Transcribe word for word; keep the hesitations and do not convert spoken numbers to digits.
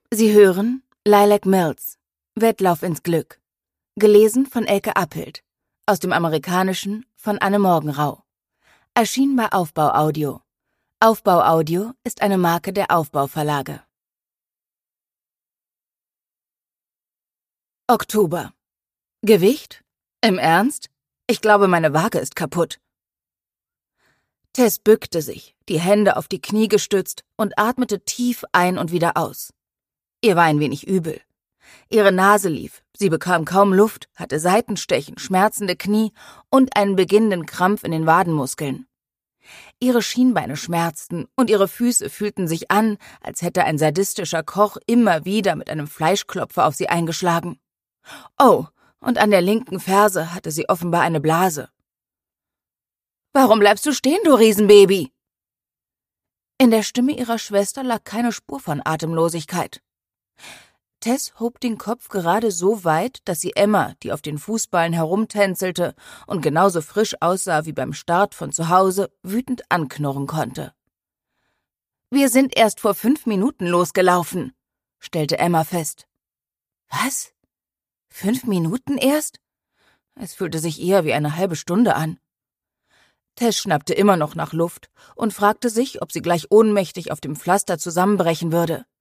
Sie hören Lilac Mills, Wettlauf ins Glück. Gelesen von Elke Appelt. Aus dem Amerikanischen von Anne Morgenrau. Erschien bei Aufbau Audio. Aufbau Audio ist eine Marke der Aufbau Verlage. Oktober. Gewicht? Im Ernst? Ich glaube, meine Waage ist kaputt. Tess bückte sich, die Hände auf die Knie gestützt und atmete tief ein und wieder aus. Ihr war ein wenig übel. Ihre Nase lief, sie bekam kaum Luft, hatte Seitenstechen, schmerzende Knie und einen beginnenden Krampf in den Wadenmuskeln. Ihre Schienbeine schmerzten und ihre Füße fühlten sich an, als hätte ein sadistischer Koch immer wieder mit einem Fleischklopfer auf sie eingeschlagen. Oh, und an der linken Ferse hatte sie offenbar eine Blase. »Warum bleibst du stehen, du Riesenbaby?« In der Stimme ihrer Schwester lag keine Spur von Atemlosigkeit. Tess hob den Kopf gerade so weit, dass sie Emma, die auf den Fußballen herumtänzelte und genauso frisch aussah wie beim Start von zu Hause, wütend anknurren konnte. »Wir sind erst vor fünf Minuten losgelaufen«, stellte Emma fest. »Was? Fünf Minuten erst?« Es fühlte sich eher wie eine halbe Stunde an. Tess schnappte immer noch nach Luft und fragte sich, ob sie gleich ohnmächtig auf dem Pflaster zusammenbrechen würde.